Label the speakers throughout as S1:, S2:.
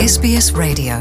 S1: SBS Radio.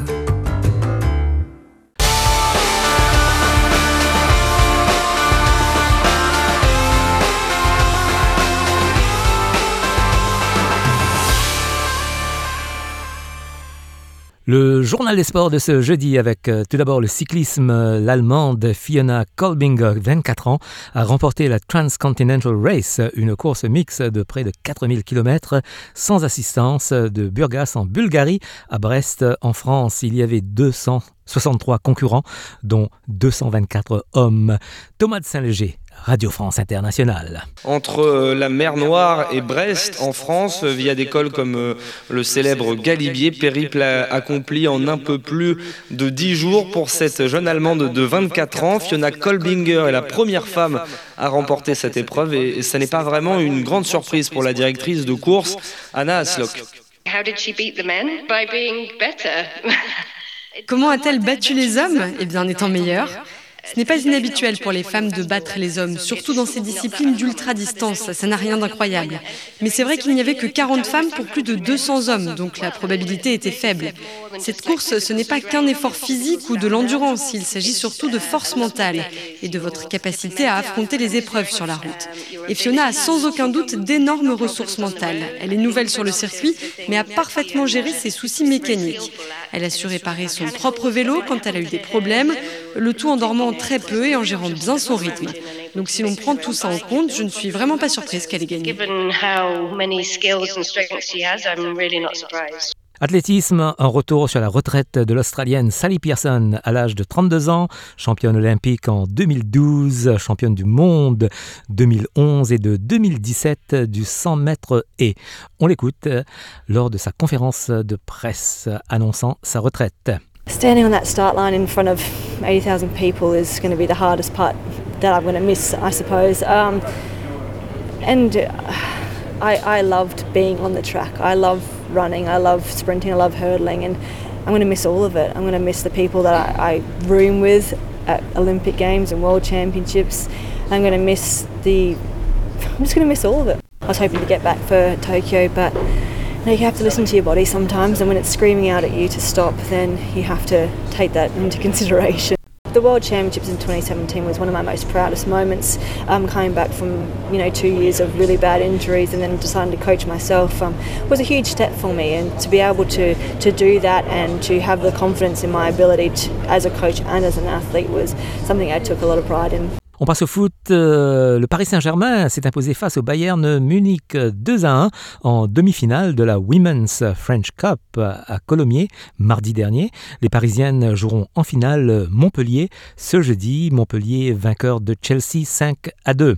S2: Le journal des sports de ce jeudi avec tout d'abord le cyclisme. L'Allemande Fiona Kolbinger, 24 ans, a remporté la Transcontinental Race, une course mixte de près de 4000 km sans assistance de Burgas en Bulgarie à Brest en France. Il y avait 263 concurrents, dont 224 hommes. Thomas de Saint-Léger, Radio France Internationale.
S3: Entre la mer Noire et Brest, en France, via des cols comme le célèbre Galibier, périple accompli en un peu plus de 10 jours pour cette jeune Allemande de 24 ans. Fiona Kolbinger est la première femme à remporter cette épreuve et ça n'est pas vraiment une grande surprise pour la directrice de course, Anna Haslock.
S4: How did she beat the men? By being better.
S5: Comment a-t-elle battu les hommes ? Eh bien, en étant meilleure. Ce n'est pas inhabituel pour les femmes de battre les hommes, surtout dans ces disciplines d'ultra-distance, ça n'a rien d'incroyable. Mais c'est vrai qu'il n'y avait que 40 femmes pour plus de 200 hommes, donc la probabilité était faible. Cette course, ce n'est pas qu'un effort physique ou de l'endurance, il s'agit surtout de force mentale et de votre capacité à affronter les épreuves sur la route. Et Fiona a sans aucun doute d'énormes ressources mentales. Elle est nouvelle sur le circuit, mais a parfaitement géré ses soucis mécaniques. Elle a su réparer son propre vélo quand elle a eu des problèmes, le tout en dormant très peu et en gérant bien son rythme. Donc si l'on prend tout ça en compte, je ne suis vraiment pas surprise qu'elle ait gagné.
S2: Athlétisme, un retour sur la retraite de l'Australienne Sally Pearson à l'âge de 32 ans, championne olympique en 2012, championne du monde 2011 et de 2017 du 100 mètres haies. On l'écoute lors de sa conférence de presse annonçant sa retraite.
S6: Standing on that start line in front of 80,000 people is going to be the hardest part that I'm going to miss, I suppose. I loved being on the track. I love running, I love sprinting, I love hurdling, and I'm going to miss all of it. I'm going to miss the people that I room with at Olympic Games and World Championships. I'm just going to miss all of it. I was hoping to get back for Tokyo, but you have to listen to your body sometimes, and when it's screaming out at you to stop, then you have to take that into consideration. The World Championships in 2017 was one of my most proudest moments. Coming back from 2 years of really bad injuries and then deciding to coach myself was a huge step for me, and to be able to do that and to have the confidence in my ability as a coach and as an athlete was something I took a lot of pride in.
S2: On passe au foot. Le Paris Saint-Germain s'est imposé face au Bayern Munich 2-1 en demi-finale de la Women's French Cup à Colomiers mardi dernier. Les Parisiennes joueront en finale Montpellier ce jeudi. Montpellier vainqueur de Chelsea 5-2.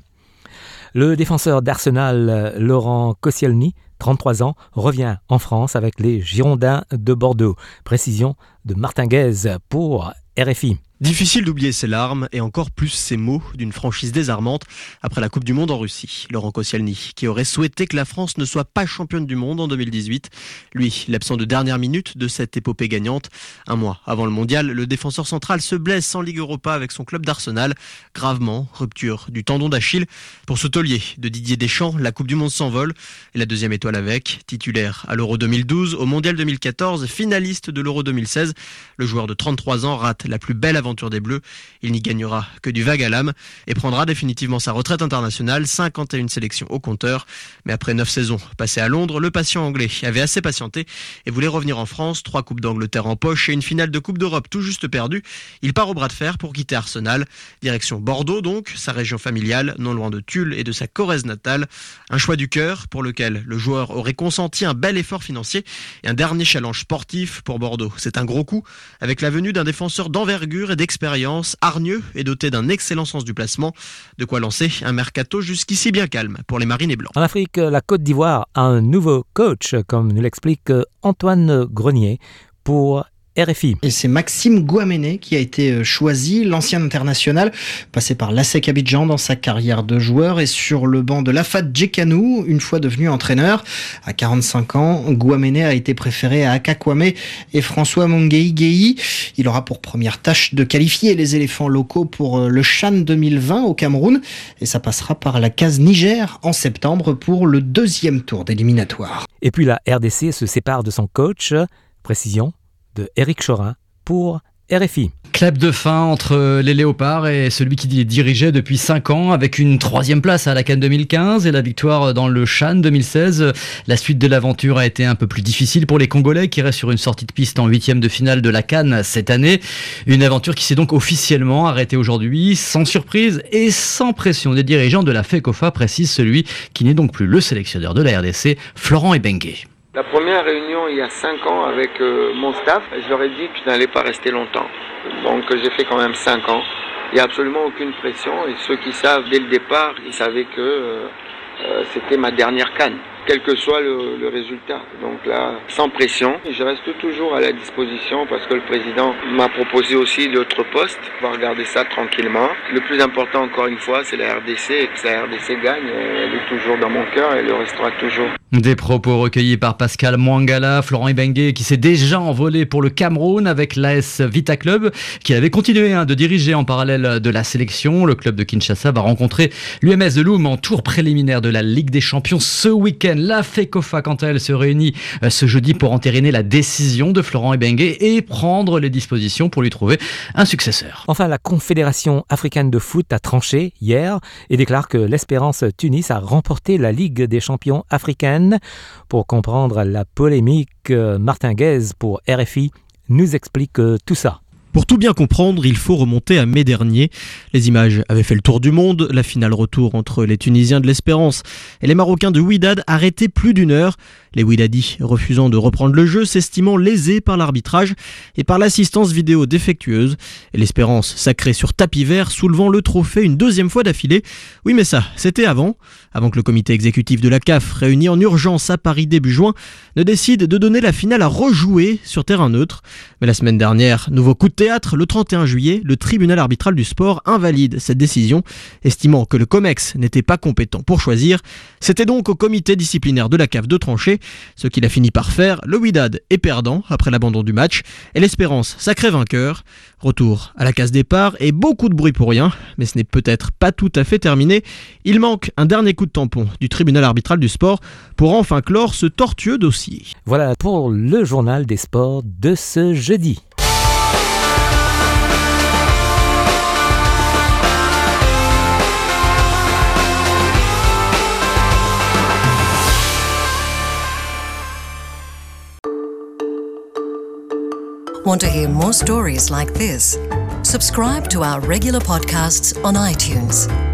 S2: Le défenseur d'Arsenal, Laurent Koscielny, 33 ans, revient en France avec les Girondins de Bordeaux. Précision de Martin Guez pour RFI.
S7: Difficile d'oublier ses larmes et encore plus ses mots d'une franchise désarmante après la Coupe du Monde en Russie. Laurent Koscielny, qui aurait souhaité que la France ne soit pas championne du monde en 2018. Lui, l'absent de dernière minute de cette épopée gagnante. Un mois avant le mondial, le défenseur central se blesse en Ligue Europa avec son club d'Arsenal. Gravement, rupture du tendon d'Achille. Pour ce taulier de Didier Deschamps, la Coupe du Monde s'envole et la deuxième étoile avec. Titulaire à l'Euro 2012, au Mondial 2014, finaliste de l'Euro 2016. Le joueur de 33 ans rate la plus belle aventure des Bleus. Il n'y gagnera que du vague à l'âme et prendra définitivement sa retraite internationale, 51 sélections au compteur. Mais après 9 saisons passées à Londres, le patient anglais avait assez patienté et voulait revenir en France. 3 Coupes d'Angleterre en poche et une finale de Coupe d'Europe tout juste perdue. Il part au bras de fer pour quitter Arsenal. Direction Bordeaux donc, sa région familiale, non loin de Tulle et de sa Corrèze natale. Un choix du cœur pour lequel le joueur aurait consenti un bel effort financier et un dernier challenge sportif pour Bordeaux. C'est un gros coup avec la venue d'un défenseur d'envergure et d'expérience, hargneux et doté d'un excellent sens du placement. De quoi lancer un mercato jusqu'ici bien calme pour les Marines et Blancs.
S2: En Afrique, la Côte d'Ivoire a un nouveau coach, comme nous l'explique Antoine Grenier pour RFI.
S8: Et c'est Maxime Gouamene qui a été choisi, l'ancien international, passé par l'ASEC Abidjan dans sa carrière de joueur et sur le banc de l'Afad Djekanou, une fois devenu entraîneur. À 45 ans, Gouamene a été préféré à Aka Kwame et François Mongei. Il aura pour première tâche de qualifier les éléphants locaux pour le CHAN 2020 au Cameroun et ça passera par la case Niger en septembre pour le deuxième tour d'éliminatoire.
S2: Et puis la RDC se sépare de son coach. Précision de Éric Chorin pour RFI.
S1: Clap de fin entre les Léopards et celui qui les dirigeait depuis 5 ans, avec une 3e place à la CAN 2015 et la victoire dans le Chan 2016. La suite de l'aventure a été un peu plus difficile pour les Congolais qui restent sur une sortie de piste en 8e de finale de la CAN cette année. Une aventure qui s'est donc officiellement arrêtée aujourd'hui, sans surprise et sans pression des dirigeants de la FECOFA, précise celui qui n'est donc plus le sélectionneur de la RDC, Florent Ibenge.
S9: La première réunion il y a 5 ans avec mon staff, je leur ai dit que je n'allais pas rester longtemps. Donc j'ai fait quand même 5 ans. Il n'y a absolument aucune pression et ceux qui savent dès le départ, ils savaient que c'était ma dernière CAN, quel que soit le résultat. Donc là, sans pression, je reste toujours à la disposition parce que le président m'a proposé aussi d'autres postes. On va regarder ça tranquillement. Le plus important, encore une fois, c'est la RDC et que la RDC gagne. Elle est toujours dans mon cœur et elle le restera toujours.
S1: Des propos recueillis par Pascal Mwangala, Florent Ibenge qui s'est déjà envolé pour le Cameroun avec l'AS Vita Club, qui avait continué de diriger en parallèle de la sélection. Le club de Kinshasa va rencontrer l'UMS de Loum en tour préliminaire de la Ligue des Champions ce week-end. La FECOFA, quant à elle, se réunit ce jeudi pour entériner la décision de Florent Ibenge et prendre les dispositions pour lui trouver un successeur.
S2: Enfin, la Confédération africaine de foot a tranché hier et déclare que l'Espérance Tunis a remporté la Ligue des champions africaine. Pour comprendre la polémique, Martin Guez pour RFI nous explique tout ça.
S7: Pour tout bien comprendre, il faut remonter à mai dernier. Les images avaient fait le tour du monde. La finale retour entre les Tunisiens de l'Espérance et les Marocains de Wydad arrêtés plus d'1 heure. Les Wydadis refusant de reprendre le jeu, s'estimant lésés par l'arbitrage et par l'assistance vidéo défectueuse. Et l'Espérance sacrée sur tapis vert, soulevant le trophée une 2e fois d'affilée. Oui, mais ça, c'était avant que le comité exécutif de la CAF, réuni en urgence à Paris début juin, ne décide de donner la finale à rejouer sur terrain neutre. Mais la semaine dernière, nouveau coup de théâtre, le 31 juillet, le tribunal arbitral du sport invalide cette décision, estimant que le COMEX n'était pas compétent pour choisir. C'était donc au comité disciplinaire de la CAF de trancher, ce qu'il a fini par faire. Le Wydad est perdant après l'abandon du match et l'Espérance sacré vainqueur. Retour à la case départ et beaucoup de bruit pour rien, mais ce n'est peut-être pas tout à fait terminé. Il manque un dernier coup de tampon du tribunal arbitral du sport pour enfin clore ce tortueux dossier.
S2: Voilà pour le journal des sports de ce jeudi.
S10: Want to hear more stories like this? Subscribe to our regular podcasts on iTunes.